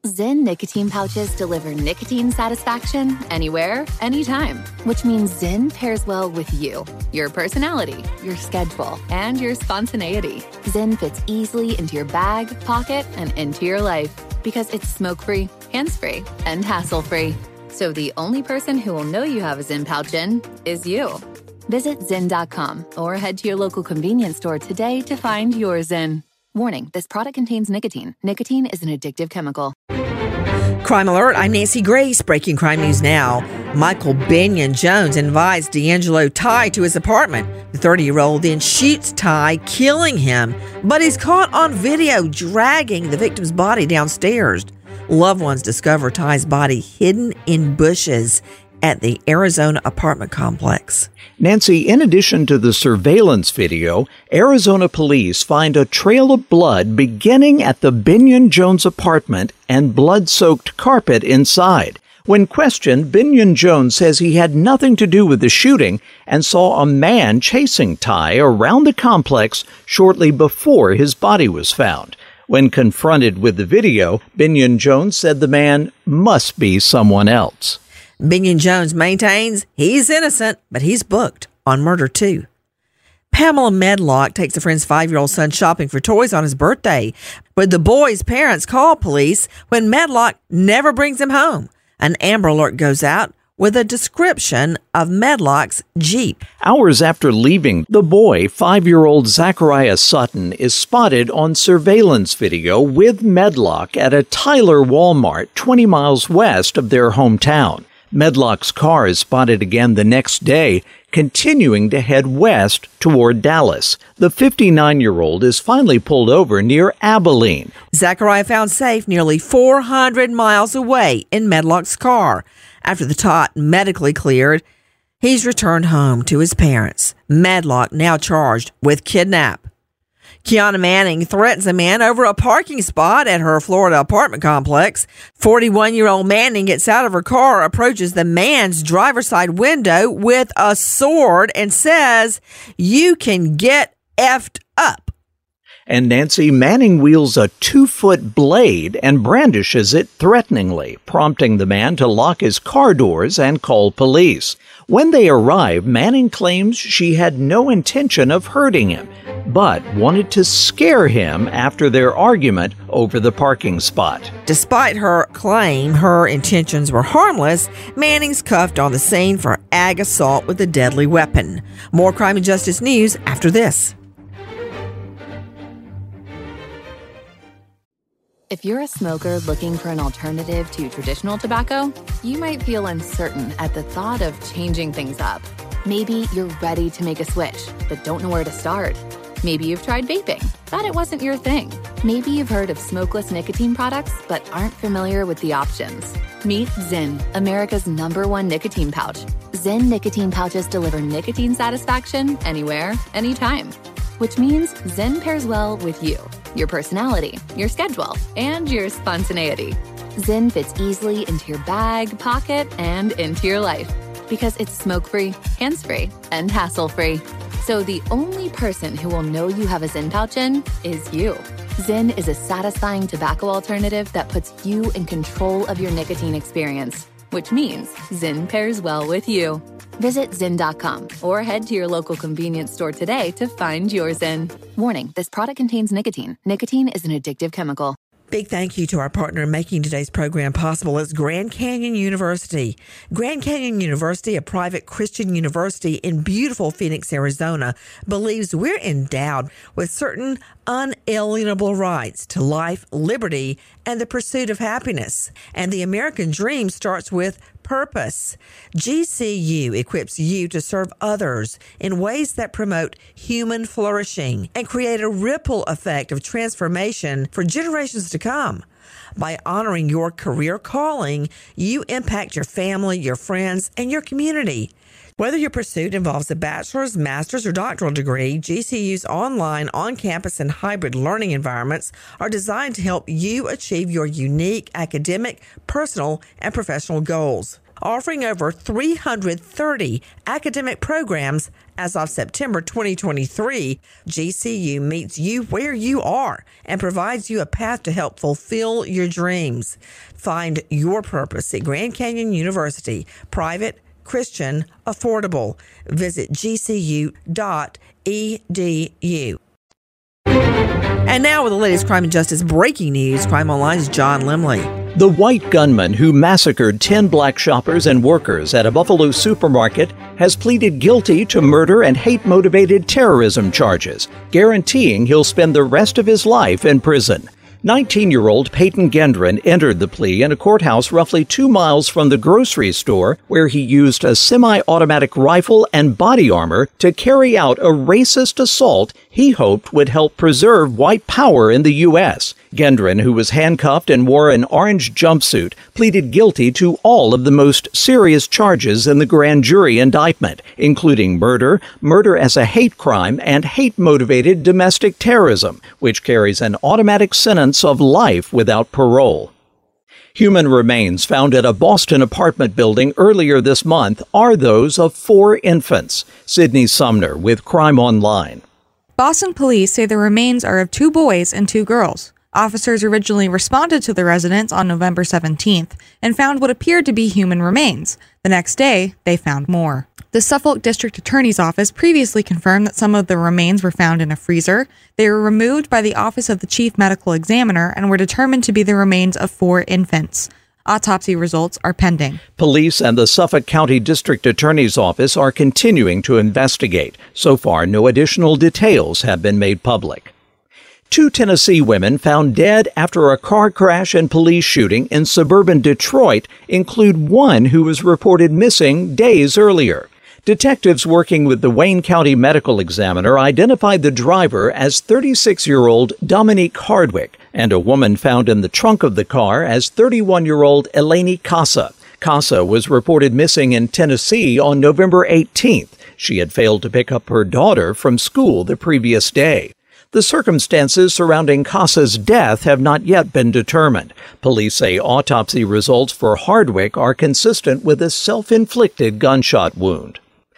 Zyn nicotine pouches deliver nicotine satisfaction anywhere, anytime, which means Zyn pairs well with you, your personality, your schedule, and your spontaneity. Zyn fits easily into your bag, pocket, and into your life because it's smoke-free, hands-free, and hassle-free. So the only person who will know you have a Zyn pouch in is you. Visit Zyn.com or head to your local convenience store today to find your Zyn. Warning, this product contains nicotine. Nicotine is an addictive chemical. Crime Alert, I'm Nancy Grace. Breaking crime news now. Michael Binion Jones invites D'Angelo Ty to his apartment. The 30-year-old then shoots Ty, killing him, but he's caught on video dragging the victim's body downstairs. Loved ones discover Ty's body hidden in bushes at the Arizona apartment complex. Nancy, in addition to the surveillance video, Arizona police find a trail of blood beginning at the Binion Jones apartment and blood-soaked carpet inside. When questioned, Binion Jones says he had nothing to do with the shooting and saw a man chasing Ty around the complex shortly before his body was found. When confronted with the video, Binion Jones said the man must be someone else. Binion Jones maintains he's innocent, but he's booked on murder too. Pamela Medlock takes a friend's 5-year-old son shopping for toys on his birthday, but the boy's parents call police when Medlock never brings him home. An Amber Alert goes out with a description of Medlock's Jeep. Hours after leaving, the boy, 5-year-old Zachariah Sutton, is spotted on surveillance video with Medlock at a Tyler Walmart 20 miles west of their hometown. Medlock's car is spotted again the next day, continuing to head west toward Dallas. The 59-year-old is finally pulled over near Abilene. Zachariah found safe nearly 400 miles away in Medlock's car. After the tot medically cleared, he's returned home to his parents. Medlock now charged with kidnap. Kiana Manning threatens a man over a parking spot at her Florida apartment complex. 41-year-old Manning gets out of her car, approaches the man's driver's side window with a sword and says, "You can get effed up." And Nancy, Manning wields a 2-foot blade and brandishes it threateningly, prompting the man to lock his car doors and call police. When they arrive, Manning claims she had no intention of hurting him, but wanted to scare him after their argument over the parking spot. Despite her claim her intentions were harmless, Manning's cuffed on the scene for ag assault with a deadly weapon. More crime and justice news after this. If you're a smoker looking for an alternative to traditional tobacco, you might feel uncertain at the thought of changing things up. Maybe you're ready to make a switch, but don't know where to start. Maybe you've tried vaping, thought it wasn't your thing. Maybe you've heard of smokeless nicotine products, but aren't familiar with the options. Meet Zyn, America's #1 nicotine pouch. Zyn nicotine pouches deliver nicotine satisfaction anywhere, anytime. Which means Zyn pairs well with you, your personality, your schedule, and your spontaneity. Zyn fits easily into your bag, pocket, and into your life because it's smoke-free, hands-free, and hassle-free. So the only person who will know you have a Zyn pouch in is you. Zyn is a satisfying tobacco alternative that puts you in control of your nicotine experience, which means Zyn pairs well with you. Visit Zyn.com or head to your local convenience store today to find your Zyn. Warning, this product contains nicotine. Nicotine is an addictive chemical. Big thank you to our partner in making today's program possible. It's Grand Canyon University. Grand Canyon University, a private Christian university in beautiful Phoenix, Arizona, believes we're endowed with certain unalienable rights to life, liberty, and the pursuit of happiness. And the American dream starts with purpose. GCU equips you to serve others in ways that promote human flourishing and create a ripple effect of transformation for generations to come. By honoring your career calling, you impact your family, your friends, and your community. Whether your pursuit involves a bachelor's, master's, or doctoral degree, GCU's online, on-campus, and hybrid learning environments are designed to help you achieve your unique academic, personal, and professional goals. Offering over 330 academic programs As of September 2023, GCU meets you where you are and provides you a path to help fulfill your dreams. Find your purpose at Grand Canyon University. Private, Christian, affordable. Visit gcu.edu. And now with the latest crime and justice breaking news, Crime Online's John Limley. The white gunman who massacred 10 black shoppers and workers at a Buffalo supermarket has pleaded guilty to murder and hate-motivated terrorism charges, guaranteeing he'll spend the rest of his life in prison. 19-year-old Peyton Gendron entered the plea in a courthouse roughly 2 miles from the grocery store where he used a semi-automatic rifle and body armor to carry out a racist assault he hoped would help preserve white power in the U.S. Gendron, who was handcuffed and wore an orange jumpsuit, pleaded guilty to all of the most serious charges in the grand jury indictment, including murder, murder as a hate crime, and hate-motivated domestic terrorism, which carries an automatic sentence of life without parole. Human remains found at a Boston apartment building earlier this month are those of 4 infants. Sydney Sumner with Crime Online. Boston police say the remains are of 2 boys and 2 girls. Officers originally responded to the residence on November 17th and found what appeared to be human remains. The next day, they found more. The Suffolk District Attorney's Office previously confirmed that some of the remains were found in a freezer. They were removed by the Office of the Chief Medical Examiner and were determined to be the remains of 4 infants. Autopsy results are pending. Police and the Suffolk County District Attorney's Office are continuing to investigate. So far, no additional details have been made public. 2 Tennessee women found dead after a car crash and police shooting in suburban Detroit include one who was reported missing days earlier. Detectives working with the Wayne County Medical Examiner identified the driver as 36-year-old Dominique Hardwick and a woman found in the trunk of the car as 31-year-old Eleni Casa. Casa was reported missing in Tennessee on November 18th. She had failed to pick up her daughter from school the previous day. The circumstances surrounding Casa's death have not yet been determined. Police say autopsy results for Hardwick are consistent with a self-inflicted gunshot wound.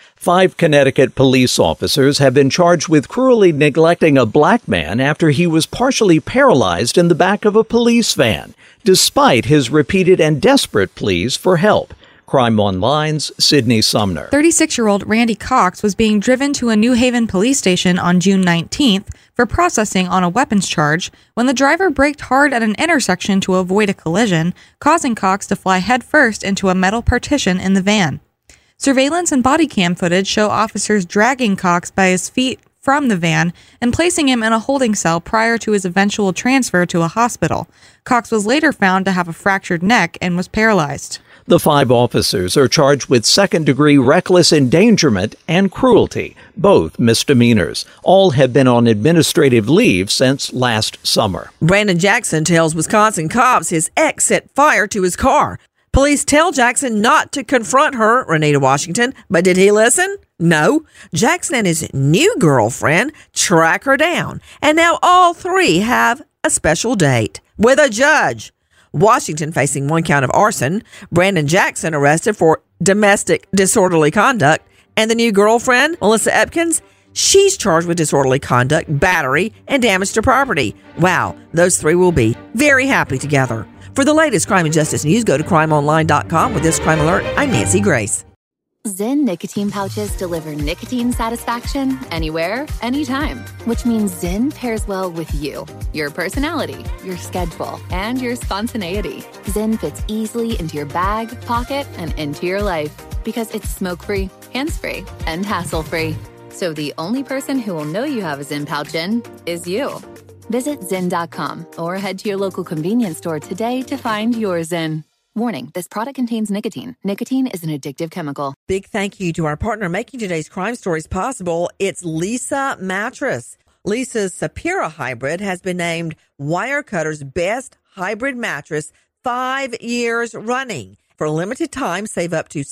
5 Connecticut police officers have been charged with cruelly neglecting a black man after he was partially paralyzed in the back of a police van, despite his repeated and desperate pleas for help. Crime Online's Sydney Sumner. 36-year-old Randy Cox was being driven to a New Haven police station on June 19th for processing on a weapons charge when the driver braked hard at an intersection to avoid a collision, causing Cox to fly headfirst into a metal partition in the van. Surveillance and body cam footage show officers dragging Cox by his feet from the van and placing him in a holding cell prior to his eventual transfer to a hospital. Cox was later found to have a fractured neck and was paralyzed. The 5 officers are charged with second-degree reckless endangerment and cruelty, both misdemeanors. All have been on administrative leave since last summer. Brandon Jackson tells Wisconsin cops his ex set fire to his car. Police tell Jackson not to confront her, Renita Washington, but did he listen? No. Jackson and his new girlfriend track her down, and now all 3 have a special date with a judge. Washington facing 1 count of arson, Brandon Jackson arrested for domestic disorderly conduct, and the new girlfriend, Melissa Epkins, she's charged with disorderly conduct, battery, and damage to property. Wow, those 3 will be very happy together. For the latest crime and justice news, go to crimeonline.com. With this crime alert, I'm Nancy Grace. Zyn nicotine pouches deliver nicotine satisfaction anywhere, anytime, which means Zyn pairs well with you, your personality, your schedule, and your spontaneity. Zyn fits easily into your bag, pocket, and into your life because it's smoke-free, hands-free, and hassle-free. So the only person who will know you have a Zyn pouch in is you. Visit Zyn.com or head to your local convenience store today to find your Zyn. Warning, this product contains nicotine. Nicotine is an addictive chemical. Big thank you to our partner making today's crime stories possible. It's Leesa Mattress. Leesa's Sapira Hybrid has been named Wirecutter's best hybrid mattress 5 years running. For a limited time, save up to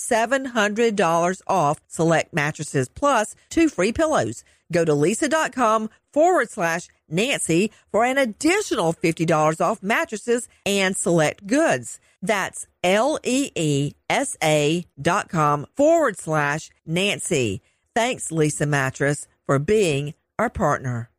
$700 off select mattresses plus 2 free pillows. Go to Leesa.com/Nancy for an additional $50 off mattresses and select goods. That's LEESA.com/Nancy. Thanks, Leesa Mattress, for being our partner.